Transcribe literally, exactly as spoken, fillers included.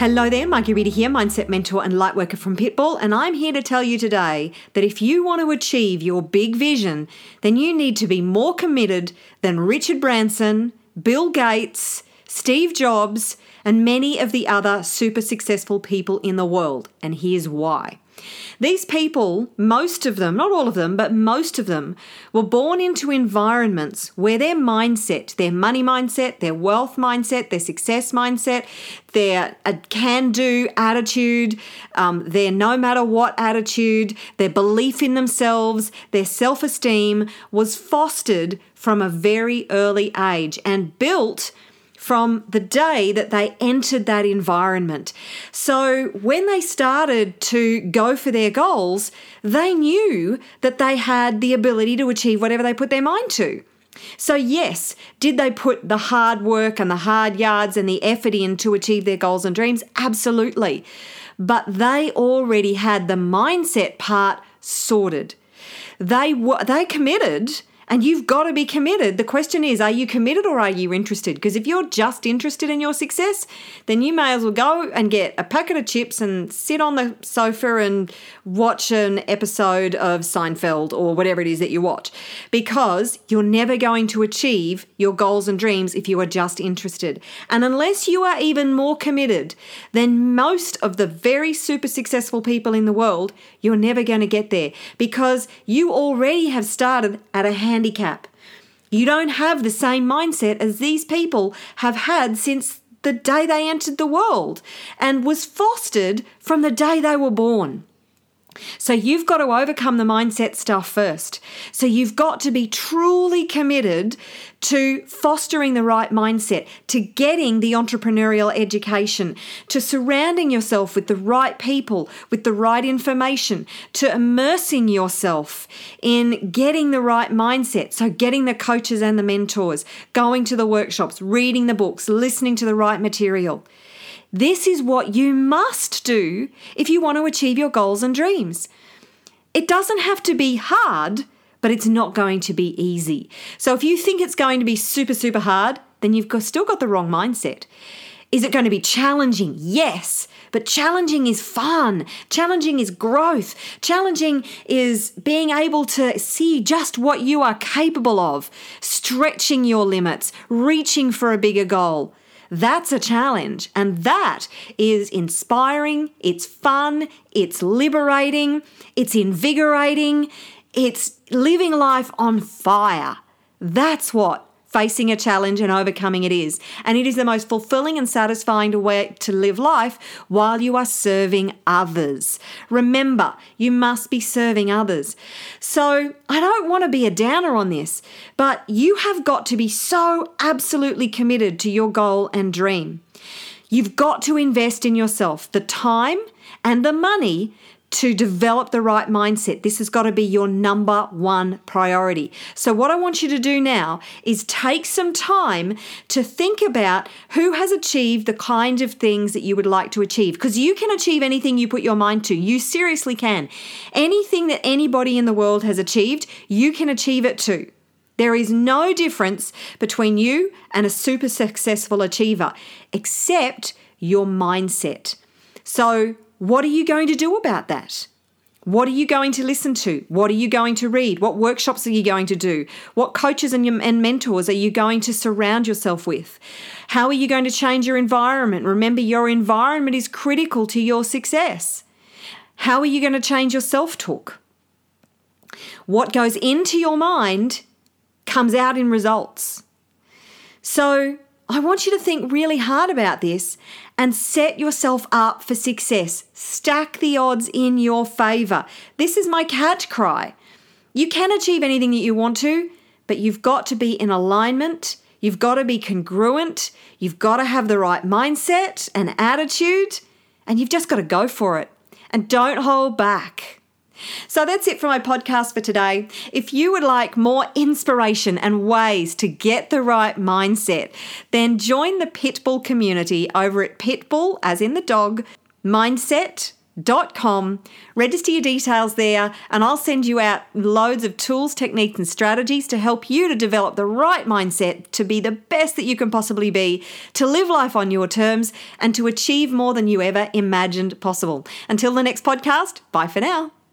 Hello there, Margarita here, mindset mentor and lightworker from Pitbull, and I'm here to tell you today that if you want to achieve your big vision, then you need to be more committed than Richard Branson, Bill Gates, Steve Jobs, and many of the other super successful people in the world. And here's why. These people, most of them, not all of them, but most of them, were born into environments where their mindset, their money mindset, their wealth mindset, their success mindset, their can-do attitude, um, their no matter what attitude, their belief in themselves, their self-esteem was fostered from a very early age and built from the day that they entered that environment. So when they started to go for their goals, they knew that they had the ability to achieve whatever they put their mind to. So yes, did they put the hard work and the hard yards and the effort in to achieve their goals and dreams? Absolutely. But they already had the mindset part sorted. They were, they committed. And you've got to be committed. The question is, are you committed or are you interested? Because if you're just interested in your success, then you may as well go and get a packet of chips and sit on the sofa and watch an episode of Seinfeld or whatever it is that you watch. Because you're never going to achieve your goals and dreams if you are just interested. And unless you are even more committed than most of the very super successful people in the world, you're never going to get there because you already have started at a handicap. You don't have the same mindset as these people have had since the day they entered the world and was fostered from the day they were born. So you've got to overcome the mindset stuff first. So you've got to be truly committed to fostering the right mindset, to getting the entrepreneurial education, to surrounding yourself with the right people, with the right information, to immersing yourself in getting the right mindset. So getting the coaches and the mentors, going to the workshops, reading the books, listening to the right material. This is what you must do if you want to achieve your goals and dreams. It doesn't have to be hard, but it's not going to be easy. So if you think it's going to be super, super hard, then you've got, still got the wrong mindset. Is it going to be challenging? Yes, but challenging is fun. Challenging is growth. Challenging is being able to see just what you are capable of, stretching your limits, reaching for a bigger goal. That's a challenge, and that is inspiring, it's fun, it's liberating, it's invigorating, it's living life on fire. That's what facing a challenge and overcoming it is. And it is the most fulfilling and satisfying way to live life while you are serving others. Remember, you must be serving others. So I don't want to be a downer on this, but you have got to be so absolutely committed to your goal and dream. You've got to invest in yourself, the time and the money to develop the right mindset. This has got to be your number one priority. So what I want you to do now is take some time to think about who has achieved the kind of things that you would like to achieve, because you can achieve anything you put your mind to. You seriously can. Anything that anybody in the world has achieved, you can achieve it too. There is no difference between you and a super successful achiever, except your mindset. So what are you going to do about that? What are you going to listen to? What are you going to read? What workshops are you going to do? What coaches and, your, and mentors are you going to surround yourself with? How are you going to change your environment? Remember, your environment is critical to your success. How are you going to change your self-talk? What goes into your mind comes out in results. So I want you to think really hard about this and set yourself up for success. Stack the odds in your favor. This is my catch cry. You can achieve anything that you want to, but you've got to be in alignment. You've got to be congruent. You've got to have the right mindset and attitude, and you've just got to go for it. And don't hold back. So that's it for my podcast for today. If you would like more inspiration and ways to get the right mindset, then join the Pitbull community over at Pitbull, as in the dog, mindset dot com. Register your details there, and I'll send you out loads of tools, techniques, and strategies to help you to develop the right mindset to be the best that you can possibly be, to live life on your terms, and to achieve more than you ever imagined possible. Until the next podcast, bye for now.